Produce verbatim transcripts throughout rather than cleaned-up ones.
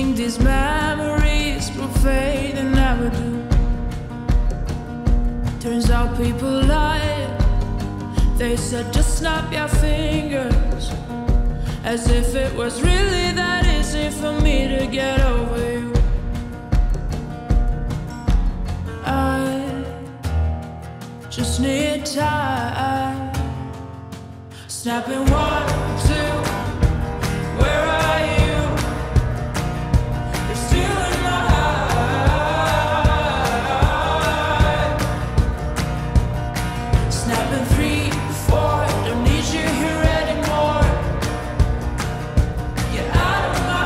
think these memories will fade and never do. Turns out people lie. They said just snap your fingers, as if it was really that easy for me to get over you. I just need time. Snapping one, two, where are you? You're still in my heart. Snapping three, four, don't need you here anymore. Get out of my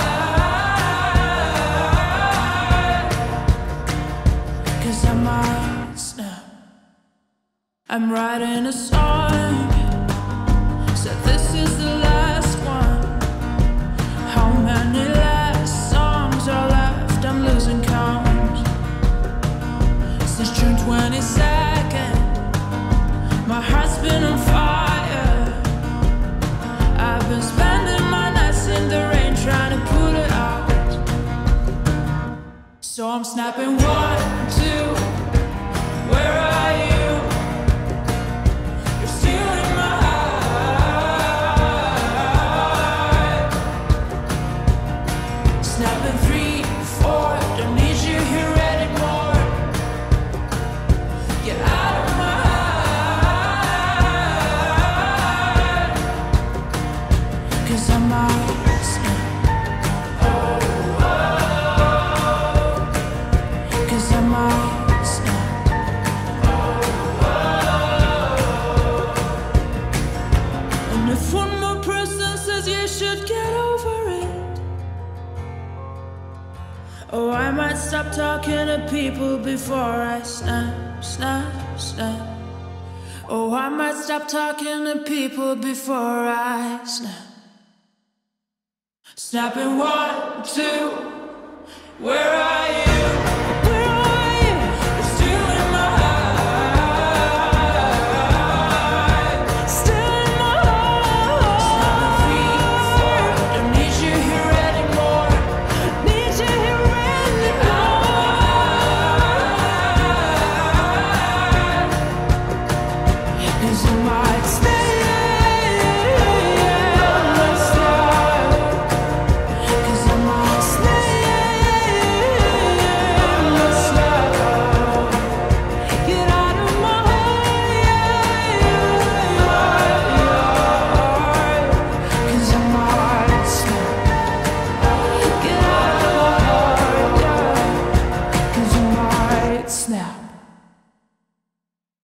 heart. 'Cause I might snap. I'm writing a song, said this is the last one. How many last songs are left? I'm losing count. Since June twenty-second, my heart's been on fire. I've been spending my nights in the rain trying to put it out. So I'm snapping one, two, where are you? You're still in my heart. Snapping three, four, don't need you here anymore. Get out of my heart. 'Cause I'm out. Oh, oh. 'Cause I'm out. And if one more person says you should get over it, oh, I might stop talking to people before I snap, snap, snap. Oh, I might stop talking to people before I snap. Snapping one, two, where are you?